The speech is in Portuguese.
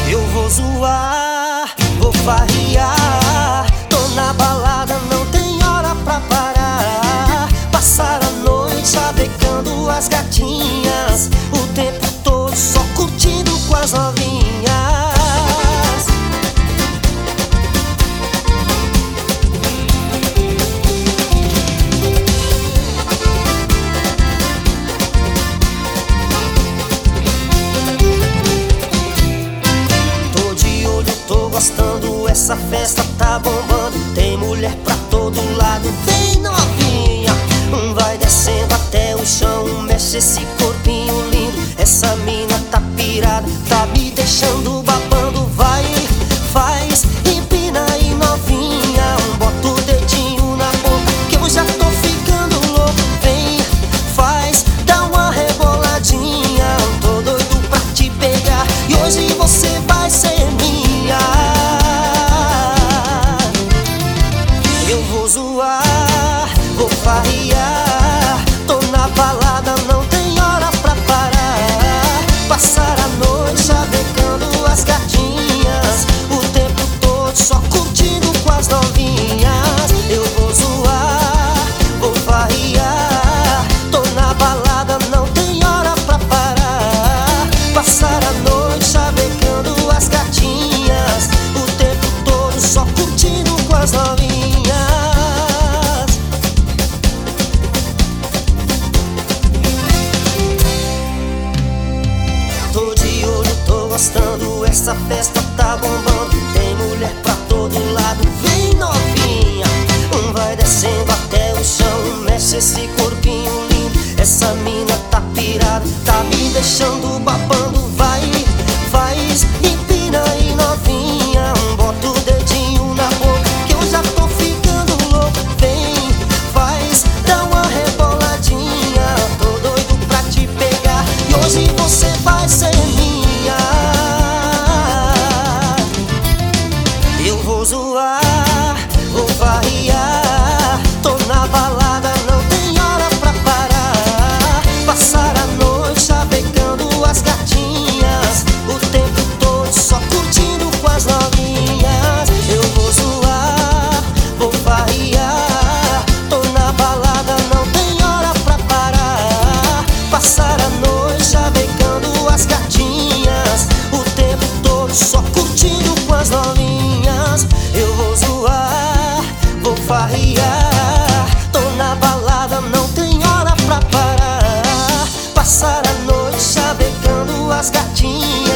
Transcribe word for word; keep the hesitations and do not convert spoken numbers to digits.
Eu vou zoar, vou farrear. Tô na balada, não tem hora pra parar. Passar a noite chavecando as gatinhas, o tempo todo só curtindo com as novinhas. Gostando, essa festa tá bombando. Tem mulher pra todo lado, vem novinha. Vai descendo até o chão, mexe esse corpinho lindo. Essa mina tá pirada, tá me deixando babando. Vai, faz, empina aí novinha. Bota o dedinho na boca que eu já tô ficando louco. Vem, faz, dá uma reboladinha. Tô doido pra te pegar e hoje você vai ser minha. Eu vou zoar, vou farrear. Tô na balada, não tem hora pra parar. Passar a noite chavecando as gatinhas, o tempo todo só curtindo com as novinhas. Eu vou zoar, vou farrear. Tô na balada, não tem hora pra parar. Passar a noite chavecando as gatinhas, o tempo todo só curtindo com as novinhas. Essa festa tá bombando, tem mulher pra todo lado, vem novinha. Vai descendo até o chão, mexe esse corpinho lindo. Essa mina tá pirada, tá me deixando babando. Vai, faz, empina aí novinha. Bota o dedinho na boca que eu já tô ficando louco. Vem, faz, dá uma reboladinha. Tô doido pra te pegar e hoje você vai ser minha. Eu vou zoar, vou farrear. Tô na balada, não tem hora pra parar. Passar a noite chavecando as gatinhas, o tempo todo só curtindo com as novinhas. Eu vou zoar, vou farrear. Tô na balada, não tem hora pra parar. Passar a noite chavecando as gatinhas, o tempo todo só curtindo com as novinhas. Eu vou zoar, vou farrear. Tô na balada, não tem hora pra parar. Passar a noite chavecando as gatinhas.